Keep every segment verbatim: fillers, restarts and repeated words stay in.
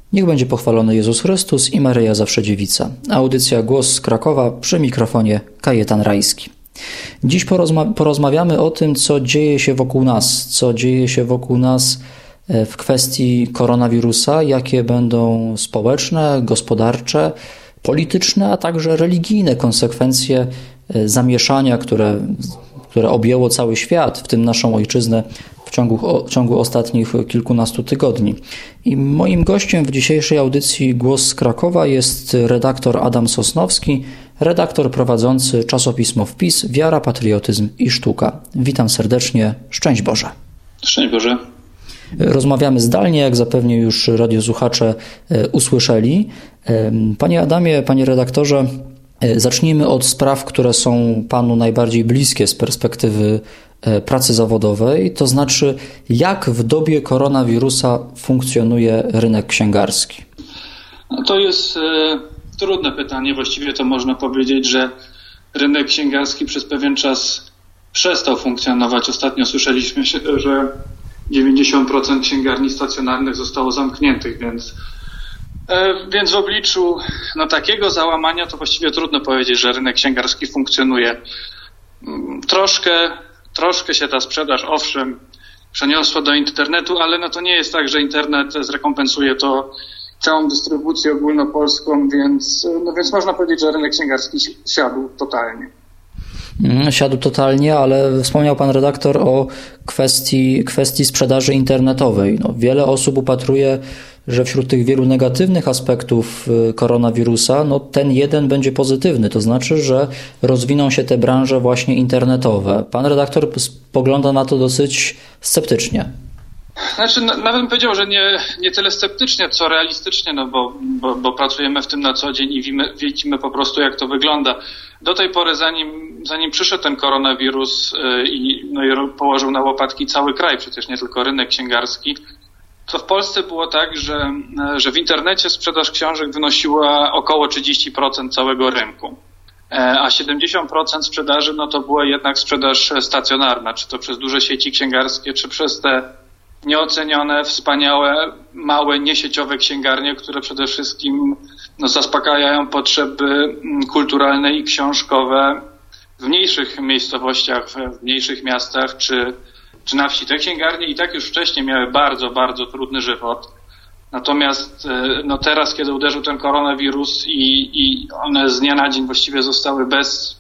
Niech będzie pochwalony Jezus Chrystus i Maryja Zawsze Dziewica. Audycja Głos z Krakowa, przy mikrofonie Kajetan Rajski. Dziś porozma- porozmawiamy o tym, co dzieje się wokół nas, co dzieje się wokół nas w kwestii koronawirusa, jakie będą społeczne, gospodarcze, polityczne, a także religijne konsekwencje zamieszania, które, które objęło cały świat, w tym naszą ojczyznę, w ciągu, w ciągu ostatnich kilkunastu tygodni. I moim gościem w dzisiejszej audycji Głos z Krakowa jest redaktor Adam Sosnowski, redaktor prowadzący czasopismo Wpis Wiara, Patriotyzm i Sztuka. Witam serdecznie, szczęść Boże. Szczęść Boże. Rozmawiamy zdalnie, jak zapewne już radiosłuchacze usłyszeli. Panie Adamie, panie redaktorze, zacznijmy od spraw, które są panu najbardziej bliskie z perspektywy pracy zawodowej, to znaczy jak w dobie koronawirusa funkcjonuje rynek księgarski? No to jest e, trudne pytanie. Właściwie to można powiedzieć, że rynek księgarski przez pewien czas przestał funkcjonować. Ostatnio słyszeliśmy, że dziewięćdziesiąt procent księgarni stacjonarnych zostało zamkniętych, więc, e, więc w obliczu no, takiego załamania to właściwie trudno powiedzieć, że rynek księgarski funkcjonuje. Troszkę Troszkę się ta sprzedaż, owszem, przeniosła do internetu, ale no to nie jest tak, że internet zrekompensuje to całą dystrybucję ogólnopolską, więc, no więc można powiedzieć, że rynek księgarski siadł totalnie. Siadł totalnie, ale wspomniał pan redaktor o kwestii, kwestii sprzedaży internetowej. No, wiele osób upatruje, że wśród tych wielu negatywnych aspektów koronawirusa, no ten jeden będzie pozytywny, to znaczy, że rozwiną się te branże właśnie internetowe. Pan redaktor spogląda na to dosyć sceptycznie. Znaczy, nawet bym powiedział, że nie, nie tyle sceptycznie, co realistycznie, no bo, bo, bo pracujemy w tym na co dzień i widzimy, widzimy po prostu, jak to wygląda. Do tej pory, zanim, zanim przyszedł ten koronawirus yy, i, no i położył na łopatki cały kraj, przecież nie tylko rynek księgarski, to w Polsce było tak, że, że w internecie sprzedaż książek wynosiła około trzydzieści procent całego rynku, a siedemdziesiąt procent sprzedaży no to była jednak sprzedaż stacjonarna, czy to przez duże sieci księgarskie, czy przez te nieocenione, wspaniałe, małe, niesieciowe księgarnie, które przede wszystkim no, zaspokajają potrzeby kulturalne i książkowe w mniejszych miejscowościach, w mniejszych miastach, czy czy na wsi. Te księgarnie i tak już wcześniej miały bardzo, bardzo trudny żywot. Natomiast no teraz, kiedy uderzył ten koronawirus i, i one z dnia na dzień właściwie zostały bez,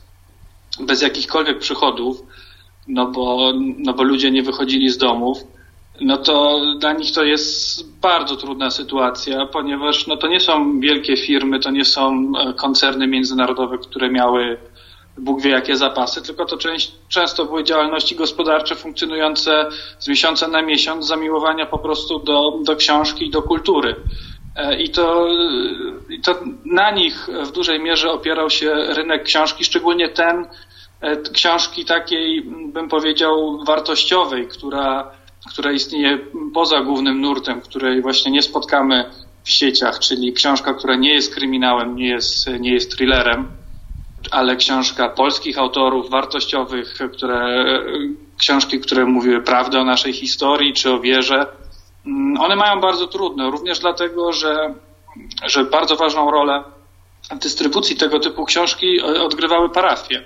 bez jakichkolwiek przychodów, no bo, no bo ludzie nie wychodzili z domów, no to dla nich to jest bardzo trudna sytuacja, ponieważ no to nie są wielkie firmy, to nie są koncerny międzynarodowe, które miały Bóg wie jakie zapasy, tylko to część, często były działalności gospodarcze funkcjonujące z miesiąca na miesiąc, zamiłowania po prostu do, do książki i do kultury. I to, I to na nich w dużej mierze opierał się rynek książki, szczególnie ten książki takiej, bym powiedział, wartościowej, która, która istnieje poza głównym nurtem, której właśnie nie spotkamy w sieciach, czyli książka, która nie jest kryminałem, nie jest, nie jest thrillerem, ale książka polskich autorów wartościowych, które, książki, które mówiły prawdę o naszej historii czy o wierze, one mają bardzo trudno, również dlatego, że, że bardzo ważną rolę w dystrybucji tego typu książki odgrywały parafie.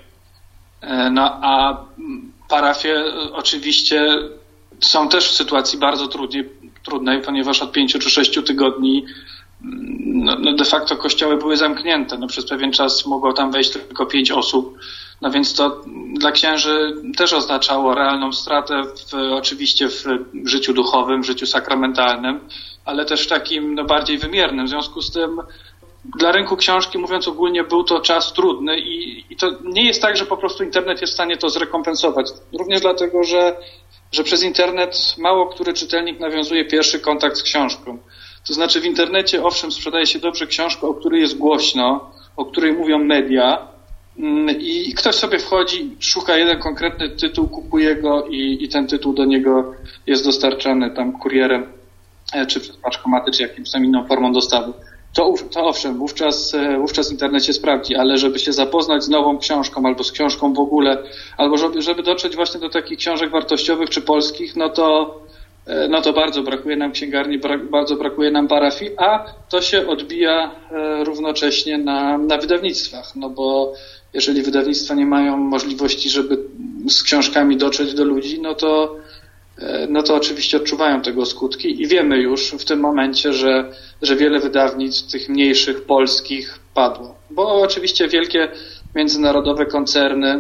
No a parafie oczywiście są też w sytuacji bardzo trudnej, trudnej ponieważ od pięciu czy sześciu tygodni No, no de facto kościoły były zamknięte. No przez pewien czas mogło tam wejść tylko pięć osób. No więc to dla księży też oznaczało realną stratę w, oczywiście w życiu duchowym, w życiu sakramentalnym, ale też w takim no, bardziej wymiernym. W związku z tym dla rynku książki, mówiąc ogólnie, był to czas trudny i, i to nie jest tak, że po prostu internet jest w stanie to zrekompensować. Również dlatego, że, że przez internet mało który czytelnik nawiązuje pierwszy kontakt z książką. To znaczy w internecie owszem sprzedaje się dobrze książkę, o której jest głośno, o której mówią media i ktoś sobie wchodzi, szuka jeden konkretny tytuł, kupuje go i, i ten tytuł do niego jest dostarczany tam kurierem czy przez paczkomaty, czy jakimś tam inną formą dostawy. To, to owszem, wówczas, wówczas internet się sprawdzi, ale żeby się zapoznać z nową książką albo z książką w ogóle, albo żeby, żeby dotrzeć właśnie do takich książek wartościowych czy polskich, no to no to bardzo brakuje nam księgarni, brak, bardzo brakuje nam parafii, a to się odbija równocześnie na, na wydawnictwach, no bo jeżeli wydawnictwa nie mają możliwości, żeby z książkami dotrzeć do ludzi, no to, no to oczywiście odczuwają tego skutki i wiemy już w tym momencie, że, że wiele wydawnictw, tych mniejszych, polskich, padło. Bo oczywiście wielkie międzynarodowe koncerny,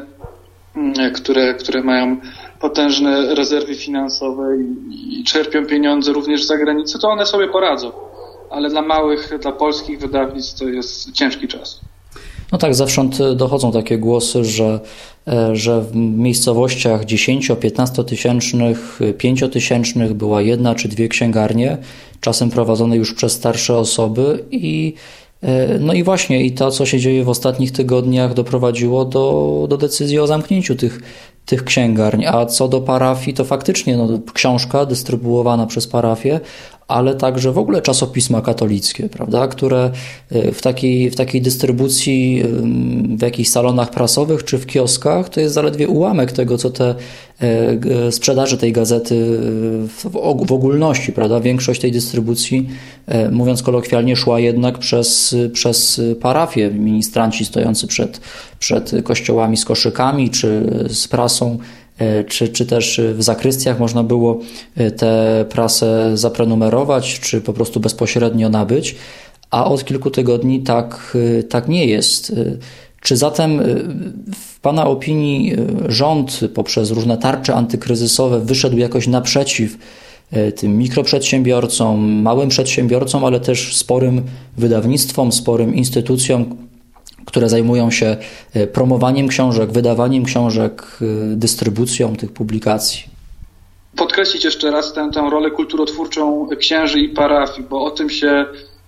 które, które mają potężne rezerwy finansowe i, i czerpią pieniądze również z zagranicy, to one sobie poradzą. Ale dla małych, dla polskich wydawnictw to jest ciężki czas. No tak, zewsząd dochodzą takie głosy, że, że w miejscowościach dziesięcio-piętnastotysięcznych, pięciotysięcznych była jedna czy dwie księgarnie, czasem prowadzone już przez starsze osoby i no i właśnie i to, co się dzieje w ostatnich tygodniach, doprowadziło do, do decyzji o zamknięciu tych, tych księgarni. A co do parafii, to faktycznie no, książka dystrybuowana przez parafię, ale także w ogóle czasopisma katolickie, prawda, które w takiej, w takiej dystrybucji w jakichś salonach prasowych czy w kioskach to jest zaledwie ułamek tego, co te sprzedaży tej gazety w, w ogólności, prawda, większość tej dystrybucji, mówiąc kolokwialnie, szła jednak przez, przez parafię. Ministranci stojący przed, przed kościołami z koszykami czy z prasą, Czy, czy też w zakrystiach można było tę prasę zaprenumerować, czy po prostu bezpośrednio nabyć, a od kilku tygodni tak, tak nie jest. Czy zatem w Pana opinii rząd poprzez różne tarcze antykryzysowe wyszedł jakoś naprzeciw tym mikroprzedsiębiorcom, małym przedsiębiorcom, ale też sporym wydawnictwom, sporym instytucjom, które zajmują się promowaniem książek, wydawaniem książek, dystrybucją tych publikacji? Podkreślić jeszcze raz tę, tę rolę kulturotwórczą księży i parafii, bo o tym się,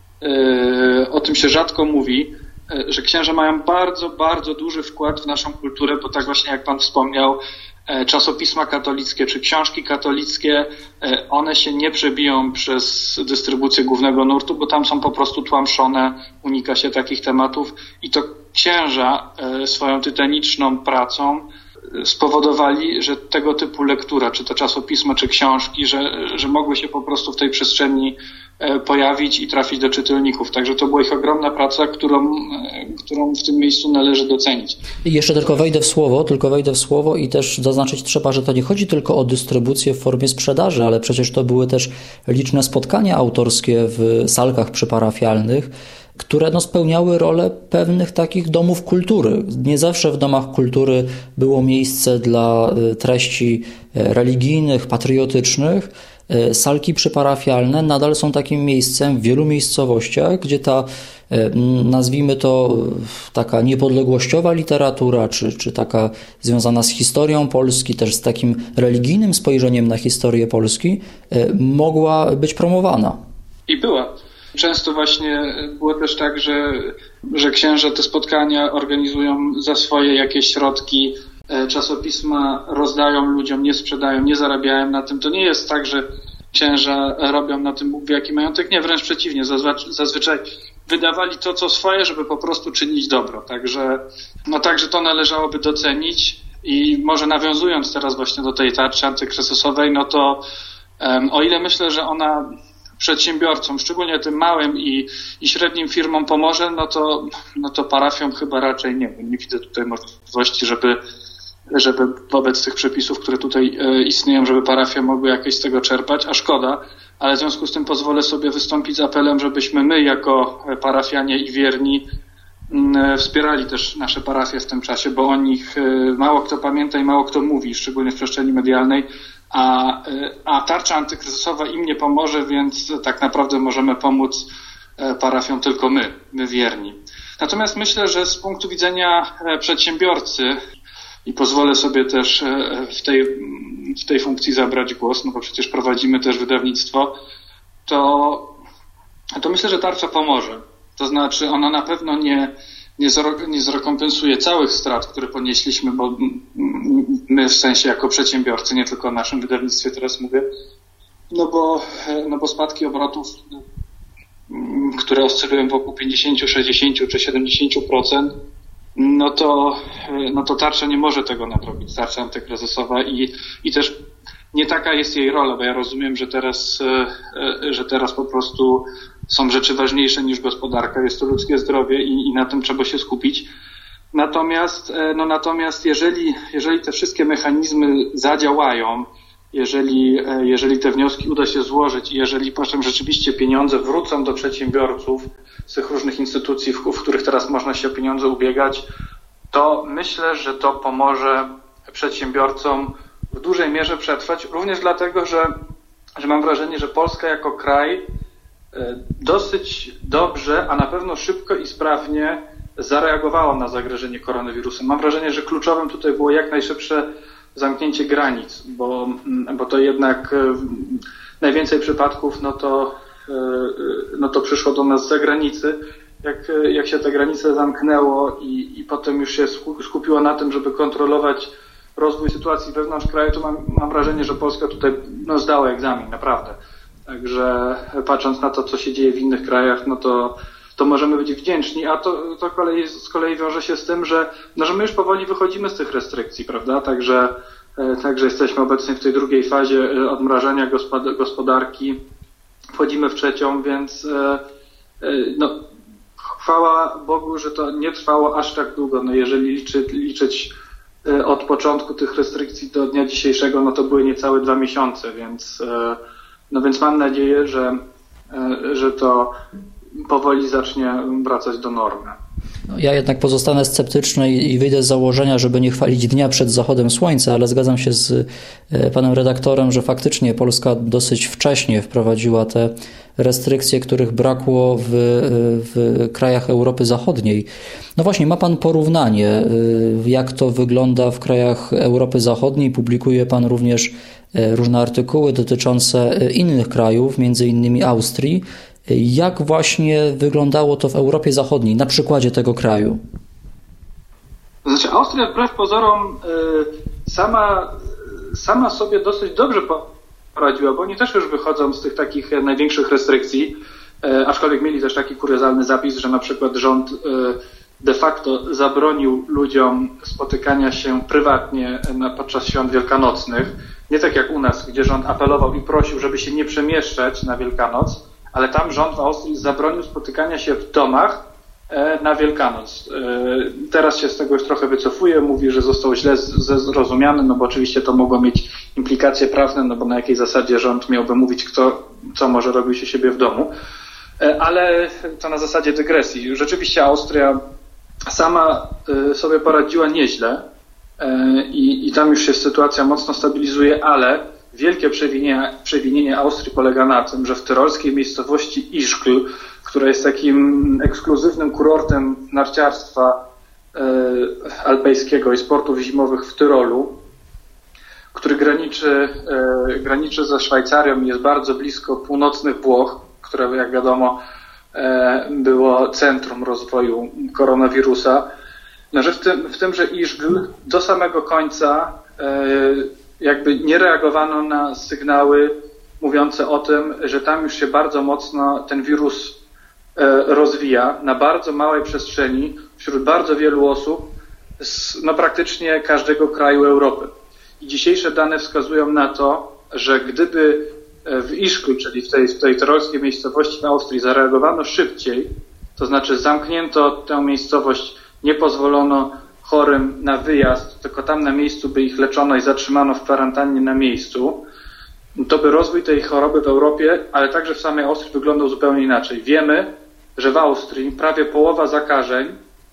o tym się rzadko mówi, że księża mają bardzo, bardzo duży wkład w naszą kulturę, bo tak właśnie jak Pan wspomniał, czasopisma katolickie czy książki katolickie, one się nie przebiją przez dystrybucję głównego nurtu, bo tam są po prostu tłamszone, unika się takich tematów i to księża swoją tytaniczną pracą spowodowali, że tego typu lektura, czy to czasopisma, czy książki, że, że mogły się po prostu w tej przestrzeni pojawić i trafić do czytelników. Także to była ich ogromna praca, którą, którą w tym miejscu należy docenić. I jeszcze tylko wejdę w słowo, tylko wejdę w słowo i też zaznaczyć trzeba, że to nie chodzi tylko o dystrybucję w formie sprzedaży, ale przecież to były też liczne spotkania autorskie w salkach przyparafialnych, które no, spełniały rolę pewnych takich domów kultury. Nie zawsze w domach kultury było miejsce dla treści religijnych, patriotycznych. Salki przyparafialne nadal są takim miejscem w wielu miejscowościach, gdzie ta, nazwijmy to, taka niepodległościowa literatura, czy, czy taka związana z historią Polski, też z takim religijnym spojrzeniem na historię Polski, mogła być promowana. I była. Często właśnie było też tak, że, że księża te spotkania organizują za swoje jakieś środki, czasopisma rozdają ludziom, nie sprzedają, nie zarabiają na tym. To nie jest tak, że księża robią na tym Bóg wie jaki majątek. Nie, wręcz przeciwnie. Zazwyczaj, zazwyczaj wydawali to, co swoje, żeby po prostu czynić dobro. Także, no także to należałoby docenić i może nawiązując teraz właśnie do tej tarczy antykryzysowej, no to um, o ile myślę, że ona przedsiębiorcom, szczególnie tym małym i, i średnim firmom pomoże, no to, no to parafiom chyba raczej nie. Nie widzę tutaj możliwości, żeby żeby wobec tych przepisów, które tutaj istnieją, żeby parafie mogły jakieś z tego czerpać, a szkoda, ale w związku z tym pozwolę sobie wystąpić z apelem, żebyśmy my jako parafianie i wierni wspierali też nasze parafie w tym czasie, bo o nich mało kto pamięta i mało kto mówi, szczególnie w przestrzeni medialnej, a, a tarcza antykryzysowa im nie pomoże, więc tak naprawdę możemy pomóc parafiom tylko my, my wierni. Natomiast myślę, że z punktu widzenia przedsiębiorcy, i pozwolę sobie też w tej, w tej funkcji zabrać głos, no bo przecież prowadzimy też wydawnictwo, to, to myślę, że tarcza pomoże. To znaczy ona na pewno nie, nie, zro, nie zrekompensuje całych strat, które ponieśliśmy, bo my w sensie jako przedsiębiorcy, nie tylko o naszym wydawnictwie teraz mówię, no bo, no bo spadki obrotów, które oscylują wokół pięćdziesiąt, sześćdziesiąt czy siedemdziesiąt procent, no to, no to tarcza nie może tego nadrobić, tarcza antykryzysowa i, i też nie taka jest jej rola, bo ja rozumiem, że teraz, że teraz po prostu są rzeczy ważniejsze niż gospodarka, jest to ludzkie zdrowie i, i na tym trzeba się skupić. Natomiast, no natomiast jeżeli, jeżeli te wszystkie mechanizmy zadziałają, jeżeli, jeżeli te wnioski uda się złożyć i jeżeli potem rzeczywiście pieniądze wrócą do przedsiębiorców z tych różnych instytucji, w, w których teraz można się o pieniądze ubiegać, to myślę, że to pomoże przedsiębiorcom w dużej mierze przetrwać, również dlatego, że, że mam wrażenie, że Polska jako kraj dosyć dobrze, a na pewno szybko i sprawnie zareagowała na zagrożenie koronawirusem. Mam wrażenie, że kluczowym tutaj było jak najszybsze zamknięcie granic, bo, bo to jednak najwięcej przypadków no to, no to przyszło do nas z zagranicy. Jak, jak się te granice zamknęło i, i potem już się skupiło na tym, żeby kontrolować rozwój sytuacji wewnątrz kraju, to mam, mam wrażenie, że Polska tutaj no, zdała egzamin, naprawdę. Także patrząc na to, co się dzieje w innych krajach, no to, to możemy być wdzięczni, a to, to kolei, z kolei wiąże się z tym, że, no, że my już powoli wychodzimy z tych restrykcji, prawda? Także, także jesteśmy obecnie w tej drugiej fazie odmrażania gospodarki, wchodzimy w trzecią, więc no, chwała Bogu, że to nie trwało aż tak długo. No, jeżeli liczy, liczyć od początku tych restrykcji do dnia dzisiejszego, no to były niecałe dwa miesiące, więc, no więc mam nadzieję, że, że to powoli zacznie wracać do normy. Ja jednak pozostanę sceptyczny i wyjdę z założenia, żeby nie chwalić dnia przed zachodem słońca, ale zgadzam się z panem redaktorem, że faktycznie Polska dosyć wcześnie wprowadziła te restrykcje, których brakło w, w krajach Europy Zachodniej. No właśnie, ma pan porównanie, jak to wygląda w krajach Europy Zachodniej. Publikuje pan również różne artykuły dotyczące innych krajów, między innymi Austrii. Jak właśnie wyglądało to w Europie Zachodniej, na przykładzie tego kraju? To znaczy Austria wbrew pozorom sama, sama sobie dosyć dobrze poradziła, bo oni też już wychodzą z tych takich największych restrykcji, aczkolwiek mieli też taki kuriozalny zapis, że na przykład rząd de facto zabronił ludziom spotykania się prywatnie podczas świąt wielkanocnych. Nie tak jak u nas, gdzie rząd apelował i prosił, żeby się nie przemieszczać na Wielkanoc, ale tam rząd w Austrii zabronił spotykania się w domach na Wielkanoc. Teraz się z tego już trochę wycofuje, mówi, że został źle zrozumiany, no bo oczywiście to mogło mieć implikacje prawne, no bo na jakiej zasadzie rząd miałby mówić, kto co może robić u siebie w domu. Ale to na zasadzie dygresji. Rzeczywiście Austria sama sobie poradziła nieźle i, i tam już się sytuacja mocno stabilizuje, ale wielkie przewinienie, przewinienie Austrii polega na tym, że w tyrolskiej miejscowości Ischgl, która jest takim ekskluzywnym kurortem narciarstwa e, alpejskiego i sportów zimowych w Tyrolu, który graniczy, e, graniczy ze Szwajcarią i jest bardzo blisko północnych Włoch, które jak wiadomo e, było centrum rozwoju koronawirusa, no, że w, tym, w tymże Ischgl do samego końca e, jakby nie reagowano na sygnały mówiące o tym, że tam już się bardzo mocno ten wirus rozwija na bardzo małej przestrzeni wśród bardzo wielu osób z no, praktycznie każdego kraju Europy. I dzisiejsze dane wskazują na to, że gdyby w Ischgl, czyli w tej, w tej tyrolskiej miejscowości w Austrii zareagowano szybciej, to znaczy zamknięto tę miejscowość, nie pozwolono chorym na wyjazd, tylko tam na miejscu by ich leczono i zatrzymano w kwarantannie na miejscu, to by rozwój tej choroby w Europie, ale także w samej Austrii wyglądał zupełnie inaczej. Wiemy, że w Austrii prawie połowa zakażeń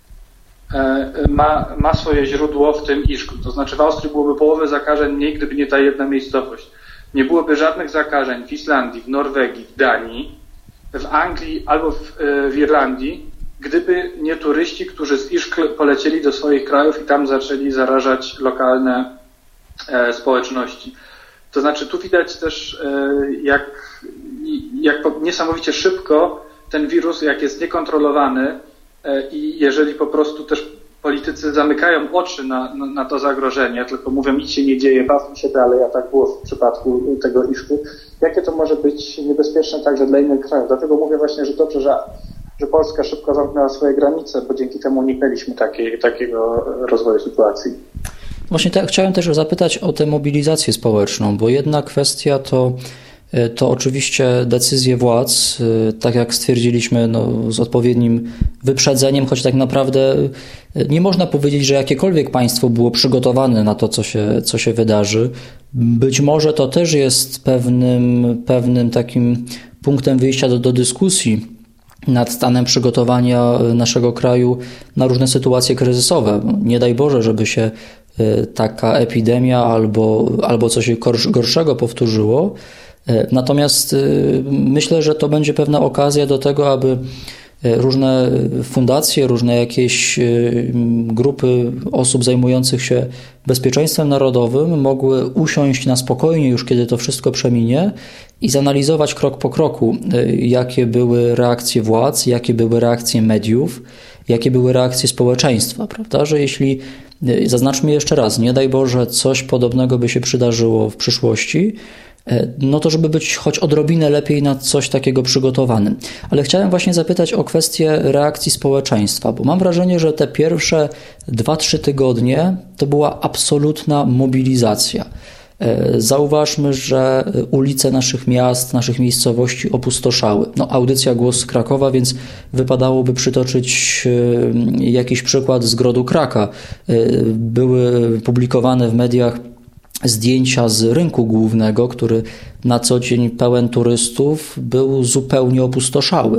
ma, ma swoje źródło w tym Ischgl. To znaczy w Austrii byłoby połowę zakażeń mniej, gdyby nie ta jedna miejscowość. Nie byłoby żadnych zakażeń w Islandii, w Norwegii, w Danii, w Anglii albo w, w Irlandii, gdyby nie turyści, którzy z Ischgl polecieli do swoich krajów i tam zaczęli zarażać lokalne e, społeczności. To znaczy tu widać też, e, jak, jak niesamowicie szybko ten wirus, jak jest niekontrolowany e, i jeżeli po prostu też politycy zamykają oczy na, na, na to zagrożenie, tylko mówią, nic się nie dzieje, bawmy się dalej, a tak było w przypadku tego Ischgl, jakie to może być niebezpieczne także dla innych krajów. Dlatego mówię właśnie, że dobrze, że że Polska szybko zamknęła swoje granice, bo dzięki temu uniknęliśmy takiej, takiego rozwoju sytuacji. Właśnie te, chciałem też zapytać o tę mobilizację społeczną, bo jedna kwestia to, to oczywiście decyzje władz, tak jak stwierdziliśmy, no, z odpowiednim wyprzedzeniem, choć tak naprawdę nie można powiedzieć, że jakiekolwiek państwo było przygotowane na to, co się, co się wydarzy. Być może to też jest pewnym, pewnym takim punktem wyjścia do, do dyskusji nad stanem przygotowania naszego kraju na różne sytuacje kryzysowe. Nie daj Boże, żeby się taka epidemia albo, albo coś gorszego powtórzyło. Natomiast myślę, że to będzie pewna okazja do tego, aby różne fundacje, różne jakieś grupy osób zajmujących się bezpieczeństwem narodowym mogły usiąść na spokojnie już, kiedy to wszystko przeminie i zanalizować krok po kroku, jakie były reakcje władz, jakie były reakcje mediów, jakie były reakcje społeczeństwa, prawda? Że jeśli, zaznaczmy jeszcze raz, nie daj Boże, coś podobnego by się przydarzyło w przyszłości, no to żeby być choć odrobinę lepiej na coś takiego przygotowanym. Ale chciałem właśnie zapytać o kwestię reakcji społeczeństwa, bo mam wrażenie, że te pierwsze dwa trzy tygodnie to była absolutna mobilizacja. Zauważmy, że ulice naszych miast, naszych miejscowości opustoszały. No, audycja Głos z Krakowa, więc wypadałoby przytoczyć jakiś przykład z Grodu Kraka. Były publikowane w mediach zdjęcia z rynku głównego, który na co dzień pełen turystów, był zupełnie opustoszały.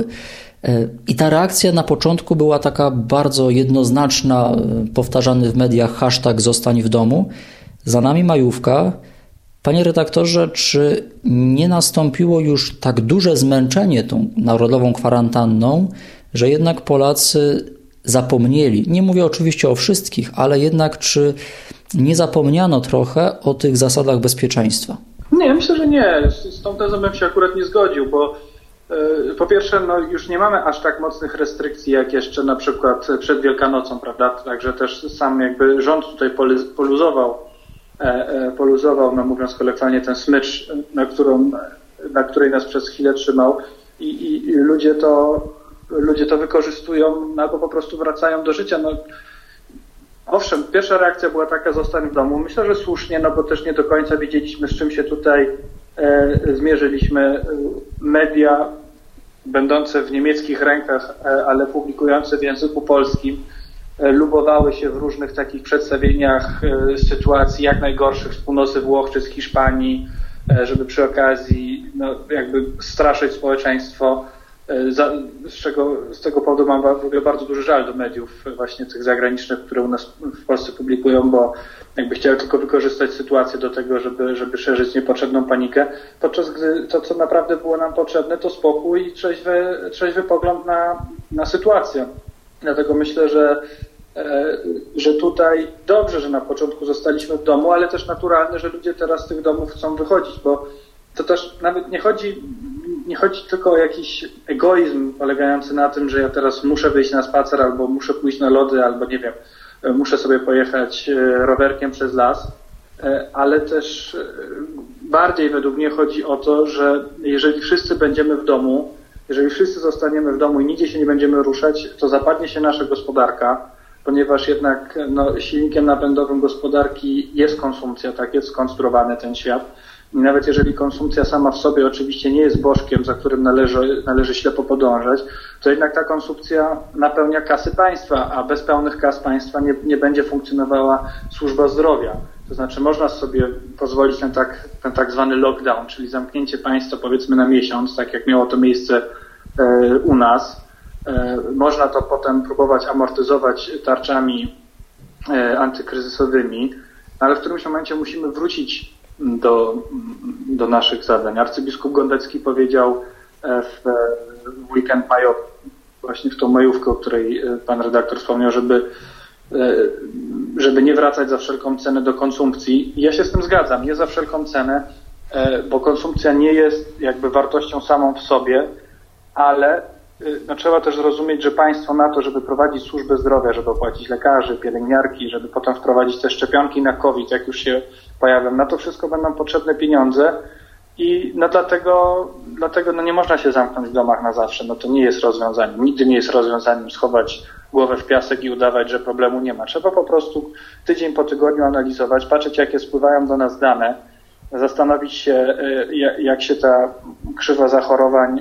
I ta reakcja na początku była taka bardzo jednoznaczna, powtarzany w mediach hashtag zostań w domu. Za nami majówka. Panie redaktorze, czy nie nastąpiło już tak duże zmęczenie tą narodową kwarantanną, że jednak Polacy zapomnieli, nie mówię oczywiście o wszystkich, ale jednak czy nie zapomniano trochę o tych zasadach bezpieczeństwa? Nie, myślę, że nie. Z tą tezą bym się akurat nie zgodził, bo yy, po pierwsze, no już nie mamy aż tak mocnych restrykcji, jak jeszcze na przykład przed Wielkanocą, prawda? Także też sam jakby rząd tutaj poluzował, e, e, poluzował, no mówiąc kolokwialnie, ten smycz, na, którą, na której nas przez chwilę trzymał i, i, i ludzie to ludzie to wykorzystują, albo po prostu wracają do życia. No, owszem, pierwsza reakcja była taka, zostań w domu. Myślę, że słusznie, no bo też nie do końca wiedzieliśmy, z czym się tutaj e, zmierzyliśmy. Media będące w niemieckich rękach, e, ale publikujące w języku polskim, e, lubowały się w różnych takich przedstawieniach e, sytuacji jak najgorszych z północy Włoch czy z Hiszpanii, e, żeby przy okazji no, jakby straszyć społeczeństwo. Za, z, czego, z tego powodu mam w ogóle bardzo duży żal do mediów właśnie tych zagranicznych, które u nas w Polsce publikują, bo jakby chciały tylko wykorzystać sytuację do tego, żeby, żeby szerzyć niepotrzebną panikę, podczas gdy to, co naprawdę było nam potrzebne, to spokój i trzeźwy, trzeźwy pogląd na, na sytuację. Dlatego myślę, że, e, że tutaj dobrze, że na początku zostaliśmy w domu, ale też naturalne, że ludzie teraz z tych domów chcą wychodzić, bo to też nawet nie chodzi, nie chodzi tylko o jakiś egoizm polegający na tym, że ja teraz muszę wyjść na spacer, albo muszę pójść na lody, albo nie wiem, muszę sobie pojechać rowerkiem przez las, ale też bardziej według mnie chodzi o to, że jeżeli wszyscy będziemy w domu, jeżeli wszyscy zostaniemy w domu i nigdzie się nie będziemy ruszać, to zapadnie się nasza gospodarka, ponieważ jednak no, silnikiem napędowym gospodarki jest konsumpcja, tak jest skonstruowany ten świat. I nawet jeżeli konsumpcja sama w sobie oczywiście nie jest bożkiem, za którym należy, należy ślepo podążać, to jednak ta konsumpcja napełnia kasy państwa, a bez pełnych kas państwa nie, nie będzie funkcjonowała służba zdrowia. To znaczy można sobie pozwolić na tak, ten tak zwany lockdown, czyli zamknięcie państwa powiedzmy na miesiąc, tak jak miało to miejsce e, u nas. E, można to potem próbować amortyzować tarczami e, antykryzysowymi, ale w którymś momencie musimy wrócić do, do naszych zadań. Arcybiskup Gondecki powiedział w, w weekend majowy, właśnie w tą majówkę, o której pan redaktor wspomniał, żeby, żeby nie wracać za wszelką cenę do konsumpcji. Ja się z tym zgadzam, nie za wszelką cenę, bo konsumpcja nie jest jakby wartością samą w sobie, ale no, trzeba też zrozumieć, że państwo na to, żeby prowadzić służbę zdrowia, żeby opłacić lekarzy, pielęgniarki, żeby potem wprowadzić te szczepionki na COVID, jak już się pojawią, na to wszystko będą potrzebne pieniądze i no dlatego, dlatego no nie można się zamknąć w domach na zawsze, no to nie jest rozwiązaniem, nigdy nie jest rozwiązaniem schować głowę w piasek i udawać, że problemu nie ma. Trzeba po prostu tydzień po tygodniu analizować, patrzeć, jakie spływają do nas dane, zastanowić się, jak się ta krzywa zachorowań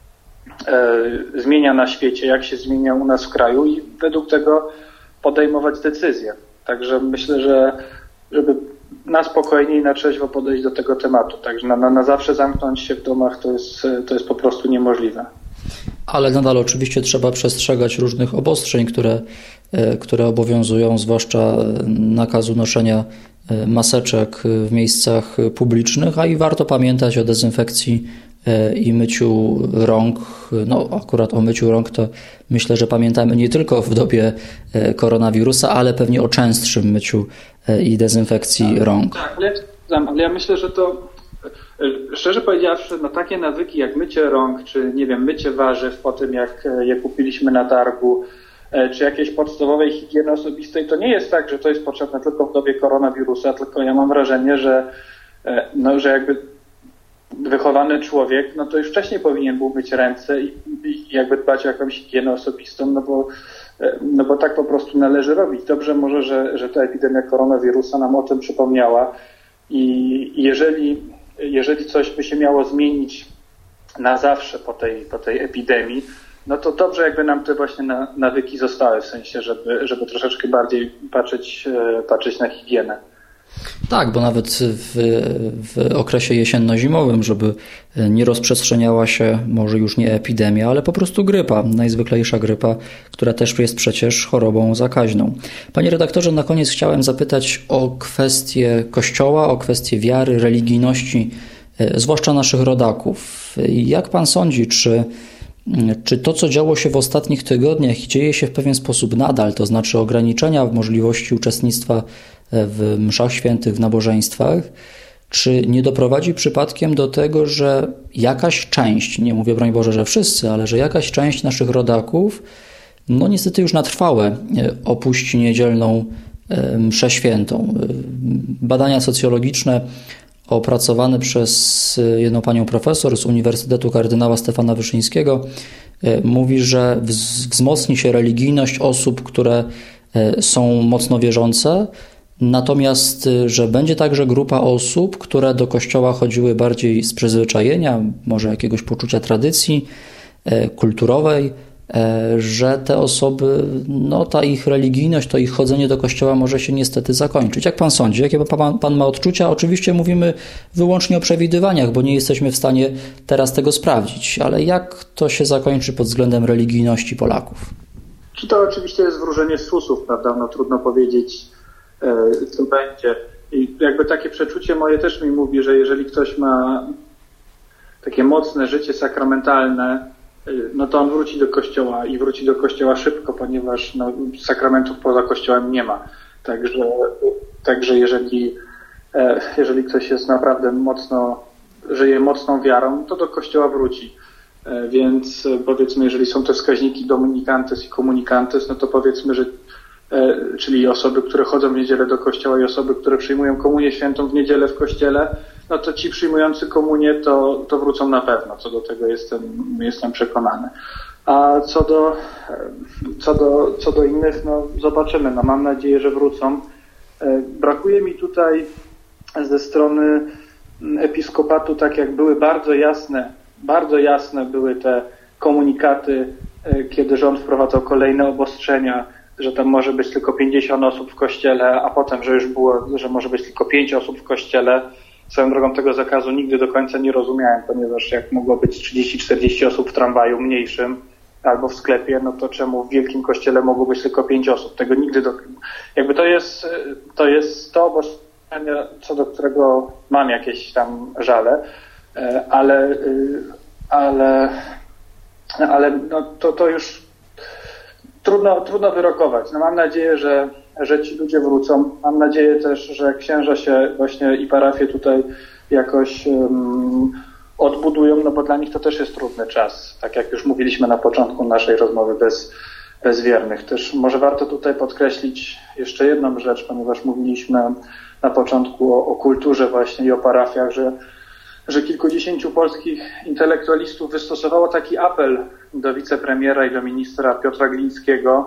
zmienia na świecie, jak się zmienia u nas w kraju i według tego podejmować decyzje. Także myślę, że żeby na spokojnie i na trzeźwo podejść do tego tematu. Także na, na, na zawsze zamknąć się w domach to jest, to jest po prostu niemożliwe. Ale nadal oczywiście trzeba przestrzegać różnych obostrzeń, które, które obowiązują, zwłaszcza nakazu noszenia maseczek w miejscach publicznych, a i warto pamiętać o dezynfekcji i myciu rąk. No akurat o myciu rąk to myślę, że pamiętamy nie tylko w dobie koronawirusa, ale pewnie o częstszym myciu i dezynfekcji tak, rąk. Tak, ale, ale ja myślę, że to szczerze powiedziawszy, no takie nawyki jak mycie rąk, czy nie wiem, mycie warzyw po tym jak je kupiliśmy na targu, czy jakiejś podstawowej higieny osobistej, to nie jest tak, że to jest potrzebne tylko w dobie koronawirusa, tylko ja mam wrażenie, że no, że jakby wychowany człowiek, no to już wcześniej powinien był myć ręce i, i jakby dbać o jakąś higienę osobistą, no bo, no bo tak po prostu należy robić. Dobrze może, że, że ta epidemia koronawirusa nam o tym przypomniała i jeżeli, jeżeli coś by się miało zmienić na zawsze po tej, po tej epidemii, no to dobrze jakby nam te właśnie nawyki zostały, w sensie, żeby, żeby troszeczkę bardziej patrzeć, patrzeć na higienę. Tak, bo nawet w, w okresie jesienno-zimowym, żeby nie rozprzestrzeniała się może już nie epidemia, ale po prostu grypa, najzwyklejsza grypa, która też jest przecież chorobą zakaźną. Panie redaktorze, na koniec chciałem zapytać o kwestię Kościoła, o kwestię wiary, religijności, zwłaszcza naszych rodaków. Jak pan sądzi, czy Czy to, co działo się w ostatnich tygodniach i dzieje się w pewien sposób nadal, to znaczy ograniczenia w możliwości uczestnictwa w mszach świętych, w nabożeństwach, czy nie doprowadzi przypadkiem do tego, że jakaś część, nie mówię broń Boże, że wszyscy, ale że jakaś część naszych rodaków, no niestety już na trwałe opuści niedzielną mszę świętą. Badania socjologiczne opracowane przez jedną panią profesor z Uniwersytetu Kardynała Stefana Wyszyńskiego mówi, że wzmocni się religijność osób, które są mocno wierzące, natomiast że będzie także grupa osób, które do kościoła chodziły bardziej z przyzwyczajenia, może jakiegoś poczucia tradycji kulturowej, że te osoby, no ta ich religijność, to ich chodzenie do kościoła może się niestety zakończyć. Jak pan sądzi? Jakie pan, pan ma odczucia? Oczywiście mówimy wyłącznie o przewidywaniach, bo nie jesteśmy w stanie teraz tego sprawdzić, ale jak to się zakończy pod względem religijności Polaków? Czy to oczywiście jest wróżenie z fusów, prawda? No trudno powiedzieć, co będzie. I jakby takie przeczucie moje też mi mówi, że jeżeli ktoś ma takie mocne życie sakramentalne, no to on wróci do kościoła i wróci do kościoła szybko, ponieważ no, sakramentów poza kościołem nie ma. Także, także jeżeli, jeżeli ktoś jest naprawdę mocno, żyje mocną wiarą, to do kościoła wróci. Więc powiedzmy, jeżeli są te wskaźniki dominikantes i komunikantes, no to powiedzmy, że czyli osoby, które chodzą w niedzielę do kościoła i osoby, które przyjmują komunię świętą w niedzielę w kościele, no to ci przyjmujący komunię to, to wrócą na pewno. Co do tego jestem, jestem przekonany. A co do, co do, co do innych, no zobaczymy. No mam nadzieję, że wrócą. Brakuje mi tutaj ze strony episkopatu, tak jak były bardzo jasne, bardzo jasne były te komunikaty, kiedy rząd wprowadzał kolejne obostrzenia, że tam może być tylko pięćdziesiąt osób w kościele, a potem, że już było, że może być tylko pięć osób w kościele. Swoją drogą tego zakazu nigdy do końca nie rozumiałem, ponieważ jak mogło być trzydzieści czterdzieści osób w tramwaju mniejszym albo w sklepie, no to czemu w wielkim kościele mogło być tylko pięć osób? Tego nigdy do... Jakby to jest to, jest to obostrzenie, co do którego mam jakieś tam żale, ale, ale, ale no to, to już trudno, trudno wyrokować. No mam nadzieję, że że ci ludzie wrócą. Mam nadzieję też, że księża się właśnie i parafie tutaj jakoś um, odbudują, no bo dla nich to też jest trudny czas. Tak jak już mówiliśmy na początku naszej rozmowy bez, bez wiernych. Też może warto tutaj podkreślić jeszcze jedną rzecz, ponieważ mówiliśmy na początku o, o kulturze właśnie i o parafiach, że, że kilkudziesięciu polskich intelektualistów wystosowało taki apel do wicepremiera i do ministra Piotra Glińskiego,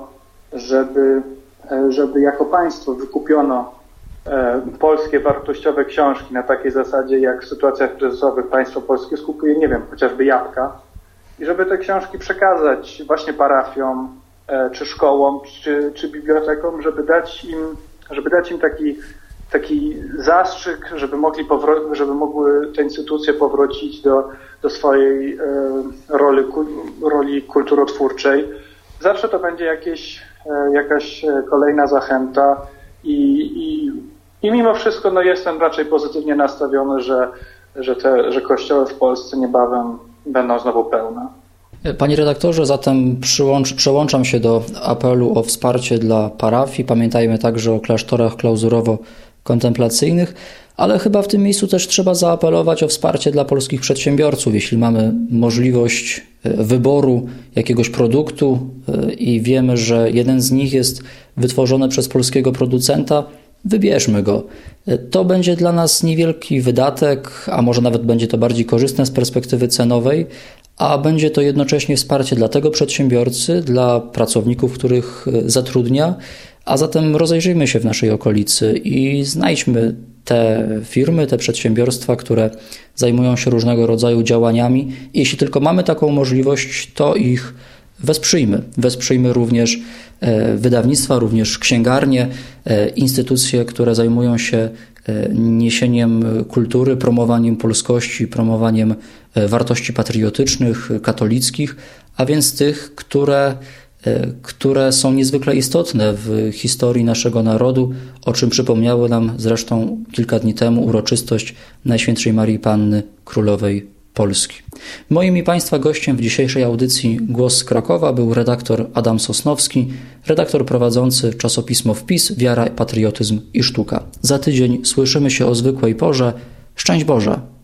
żeby, żeby jako państwo wykupiono polskie wartościowe książki na takiej zasadzie, jak w sytuacjach kryzysowych państwo polskie skupuje, nie wiem, chociażby jabłka, i żeby te książki przekazać właśnie parafiom, czy szkołom, czy, czy bibliotekom, żeby dać im, żeby dać im taki, taki zastrzyk, żeby mogli powro- żeby mogły te instytucje powrócić do, do swojej e, roli, ku, roli kulturotwórczej. Zawsze to będzie jakieś, e, jakaś kolejna zachęta i, i, i mimo wszystko no, jestem raczej pozytywnie nastawiony, że, że, te, że kościoły w Polsce niebawem będą znowu pełne. Panie redaktorze, zatem przyłącz, przełączam się do apelu o wsparcie dla parafii. Pamiętajmy także o klasztorach klauzurowo-kontemplacyjnych, ale chyba w tym miejscu też trzeba zaapelować o wsparcie dla polskich przedsiębiorców. Jeśli mamy możliwość wyboru jakiegoś produktu i wiemy, że jeden z nich jest wytworzony przez polskiego producenta, wybierzmy go. To będzie dla nas niewielki wydatek, a może nawet będzie to bardziej korzystne z perspektywy cenowej, a będzie to jednocześnie wsparcie dla tego przedsiębiorcy, dla pracowników, których zatrudnia, a zatem rozejrzyjmy się w naszej okolicy i znajdźmy te firmy, te przedsiębiorstwa, które zajmują się różnego rodzaju działaniami. Jeśli tylko mamy taką możliwość, to ich wesprzyjmy. Wesprzyjmy również wydawnictwa, również księgarnie, instytucje, które zajmują się niesieniem kultury, promowaniem polskości, promowaniem wartości patriotycznych, katolickich, a więc tych, które, które są niezwykle istotne w historii naszego narodu, o czym przypomniały nam zresztą kilka dni temu uroczystość Najświętszej Maryi Panny Królowej Polski. Moim i Państwa gościem w dzisiejszej audycji Głos z Krakowa był redaktor Adam Sosnowski, redaktor prowadzący czasopismo Wpis, Wiara, Patriotyzm i Sztuka. Za tydzień słyszymy się o zwykłej porze. Szczęść Boże!